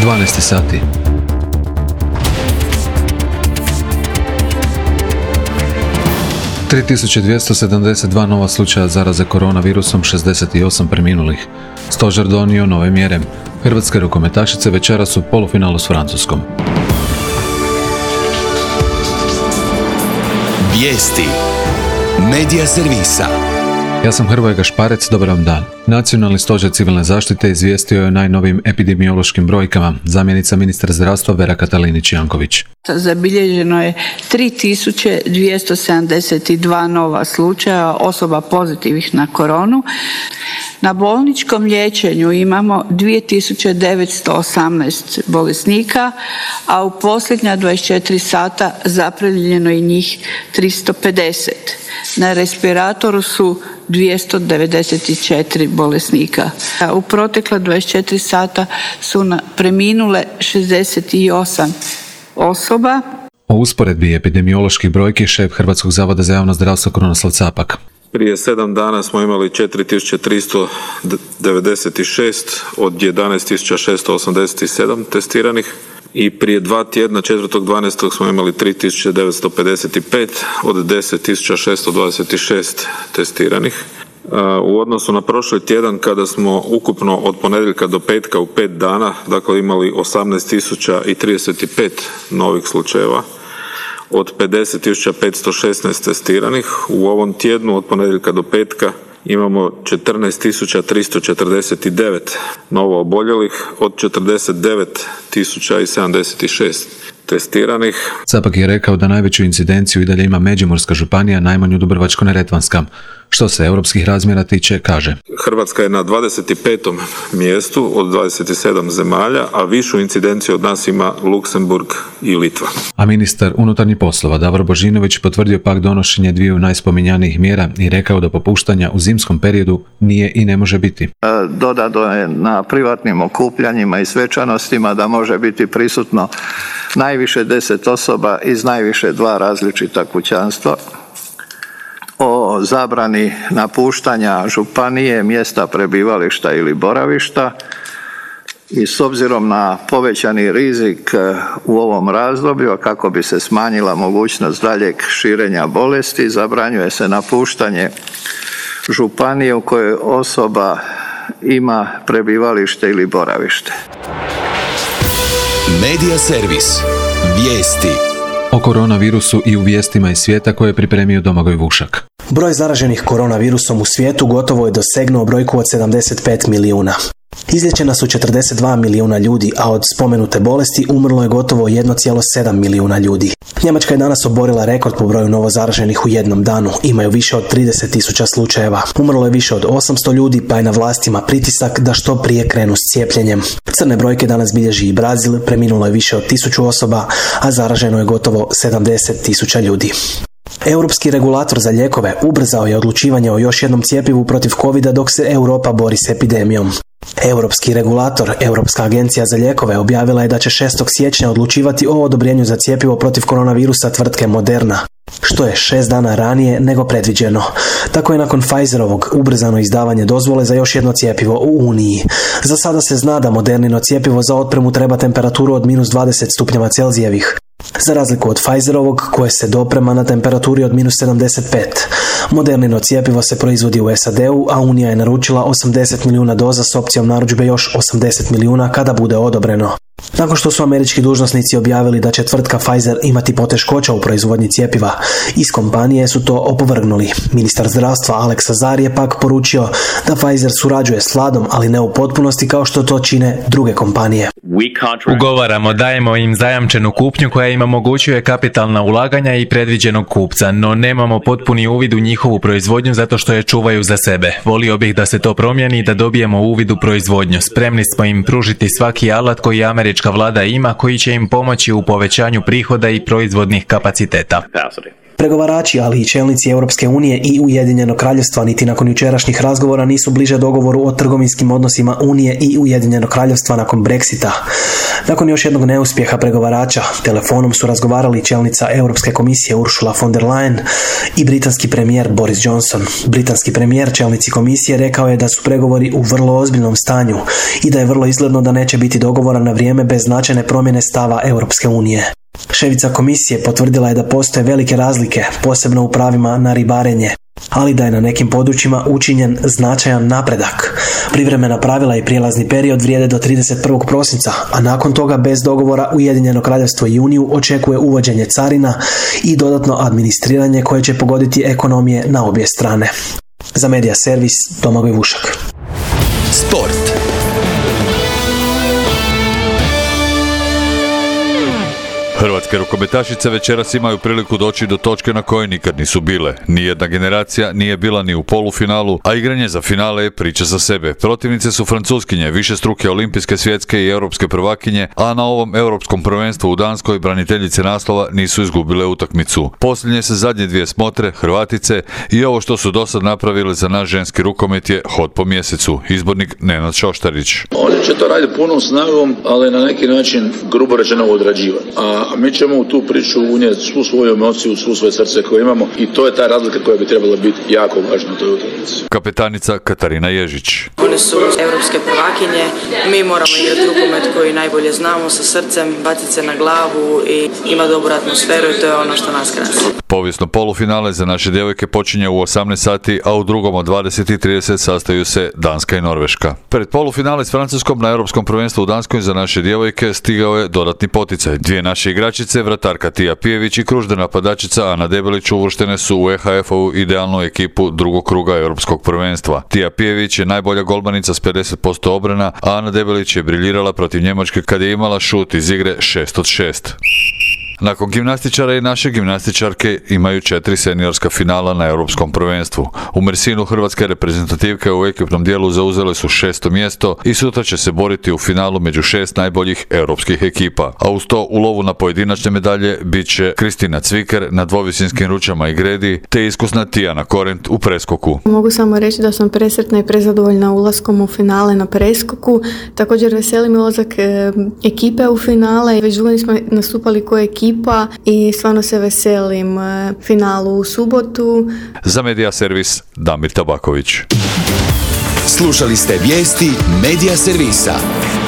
12 sati. – 3272 nova slučaja zaraze koronavirusom, 68 preminulih. Stožer donio nove mjere. Hrvatske rukometašice večeras u polufinalu s Francuskom. Vijesti Medija servisa. Ja sam Hrvoje Gašparec, dobar vam dan. Nacionalni stožer civilne zaštite izvijestio je o najnovijim epidemiološkim brojkama. Zamjenica ministra zdravstva Vera Katalinić-Janković. Zabilježeno je 3272 nova slučaja osoba pozitivnih na koronu. Na bolničkom liječenju imamo 2918 bolesnika, a u posljednja 24 sata zaprimljeno je njih 350. Na respiratoru su 294 bolesnika. U protekla 24 sata su preminule 68 osoba. O usporedbi epidemioloških brojki šef Hrvatskog zavoda za javno zdravstvo Krunoslav Capak. Prije 7 dana smo imali 4396 od 11687 testiranih i prije 2 tjedna 4.12. smo imali 3955 od 10626 testiranih. U odnosu na prošli tjedan kada smo ukupno od ponedjeljka do petka u 5 dana dakle imali 18035 novih slučajeva od 50.516 testiranih, u ovom tjednu od ponedjeljka do petka imamo 14.349 novo oboljelih od 49.076 testiranih. Capak je rekao da najveću incidenciju i dalje ima Međimurska županija, najmanju Dubrovačko-neretvanska. Što se europskih razmjera tiče, kaže: Hrvatska je na 25. mjestu od 27 zemalja, a višu incidenciju od nas ima Luksemburg i Litva. A ministar unutarnjih poslova Davor Božinović potvrdio pak donošenje dviju najspominjanijih mjera i rekao da popuštanja u zimskom periodu nije i ne može biti. Dodato je na privatnim okupljanjima i svečanostima da može biti prisutno najviše 10 osoba iz najviše 2 različita kućanstva. O zabrani napuštanja županije, mjesta prebivališta ili boravišta i s obzirom na povećani rizik u ovom razdoblju, a kako bi se smanjila mogućnost daljeg širenja bolesti, zabranjuje se napuštanje županije u kojoj osoba ima prebivalište ili boravište. Medija servis. Vijesti. O koronavirusu i u vijestima iz svijeta koje je pripremio Domagoj Vušak. Broj zaraženih koronavirusom u svijetu gotovo je dosegnuo brojku od 75 milijuna. Izliječena su 42 milijuna ljudi, a od spomenute bolesti umrlo je gotovo 1,7 milijuna ljudi. Njemačka je danas oborila rekord po broju novozaraženih u jednom danu. Imaju više od 30.000 slučajeva. Umrlo je više od 800 ljudi, pa je na vlastima pritisak da što prije krenu s cijepljenjem. Crne brojke danas bilježi i Brazil, preminulo je više od 1000 osoba, a zaraženo je gotovo 70.000 ljudi. Europski regulator za lijekove ubrzao je odlučivanje o još jednom cjepivu protiv covida dok se Europa bori s epidemijom. Europski regulator, Europska agencija za lijekove, objavila je da će 6. siječnja odlučivati o odobrenju za cjepivo protiv koronavirusa tvrtke Moderna, što je 6 dana ranije nego predviđeno. Tako je nakon Pfizerovog ubrzano izdavanje dozvole za još jedno cjepivo u Uniji. Za sada se zna da Modernino cjepivo za otpremu treba temperaturu od -20 stupnjeva Celzijevih, za razliku od Pfizerovog koje se doprema na temperaturi od -75. Modernino cjepivo se proizvodi u SAD-u, a Unija je naručila 80 milijuna doza s opcijom narudžbe još 80 milijuna kada bude odobreno. Nakon što su američki dužnosnici objavili da će tvrtka Pfizer imati poteškoća u proizvodnji cjepiva, iz kompanije su to opovrgnuli. Ministar zdravstva Alex Azar je pak poručio da Pfizer surađuje s vladom, ali ne u potpunosti kao što to čine druge kompanije. Ugovaramo, dajemo im zajamčenu kupnju koja im omogućuje kapitalna ulaganja i predviđenog kupca, no nemamo potpuni uvid u njihovu proizvodnju zato što je čuvaju za sebe. Volio bih da se to promijeni i da dobijemo uvid u proizvodnju. Spremni smo im pružiti svaki alat koji američka vlada ima, koji će im pomoći u povećanju prihoda i proizvodnih kapaciteta. Pregovarači, ali i čelnici Europske unije i Ujedinjenog kraljevstva niti nakon jučerašnjih razgovora nisu bliže dogovoru o trgovinskim odnosima Unije i Ujedinjenog kraljevstva nakon Brexita. Nakon još jednog neuspjeha pregovarača, telefonom su razgovarali čelnica Europske komisije Ursula von der Leyen i britanski premijer Boris Johnson. Britanski premijer čelnici komisije rekao je da su pregovori u vrlo ozbiljnom stanju i da je vrlo izgledno da neće biti dogovora na vrijeme bez značajne promjene stava Europske unije. Šefica komisije potvrdila je da postoje velike razlike, posebno u pravima na ribarenje, ali da je na nekim područjima učinjen značajan napredak. Privremena pravila i prijelazni period vrijede do 31. prosinca, a nakon toga bez dogovora Ujedinjeno kraljevstvo i Uniju očekuje uvođenje carina i dodatno administriranje koje će pogoditi ekonomije na obje strane. Za Medija servis, Domagoj Vušak. Sport. Hrvatske rukometašice večeras imaju priliku doći do točke na kojoj nikad nisu bile. Nijedna generacija nije bila ni u polufinalu, a igranje za finale je priča za sebe. Protivnice su Francuskinje, višestruke olimpijske, svjetske i europske prvakinje, a na ovom europskom prvenstvu u Danskoj braniteljice naslova nisu izgubile utakmicu. Posljednje se zadnje dvije smotre, Hrvatice, i ovo što su dosad napravili za naš ženski rukomet je hod po mjesecu. Izbornik Nenad Šoštarić. Oni će to raditi punom snagom, ali na neki način grubo rečeno odrađivati. A mi ćemo u tu priču unijeti svu svoju emociju, svu svoje srce koje imamo i to je ta razlika koja bi trebala biti jako važna u toj utakmici. Kapetanica Katarina Ježić. One su europske prvakinje, mi moramo igrati rukomet koji najbolje znamo, sa srcem, baciti se na glavu i ima dobru atmosferu i to je ono što nas krasi. Povijesno polufinale za naše djevojke počinje u 18 sati, a u drugom od 20:30 sastaju se Danska i Norveška. Pred polufinale s Francuskom na europskom prvenstvu u Danskoj za naše djevojke stigao je dodatni poticaj. Dvije naše igračice, vratarka Tija Pijević i kružna napadačica Ana Debelić uvrštene su u EHF-ovu idealnu ekipu drugog kruga europskog prvenstva. Tija Pijević je najbolja golmanica s 50% obrana, a Ana Debelić je briljirala protiv Njemačke kad je imala šut iz igre 6 od 6. Nakon gimnastičara i naše gimnastičarke imaju 4 seniorska finala na europskom prvenstvu. U Mersinu hrvatske reprezentativke u ekipnom dijelu zauzele su 6. mjesto i sutra će se boriti u finalu među 6 najboljih europskih ekipa. A uz to u lovu na pojedinačne medalje bit će Kristina Cviker na dvovisinskim ručama i gredi, te iskusna Tijana Korent u preskoku. Mogu samo reći da sam presretna i prezadovoljna ulaskom u finale na preskoku. Također veseli me ulazak ekipe u finale. Već dugo nismo nastupali kao ekipa i stvarno se veselim finalu u subotu. Za Medija servis Damir Tabaković. Slušali ste vijesti Medija servisa.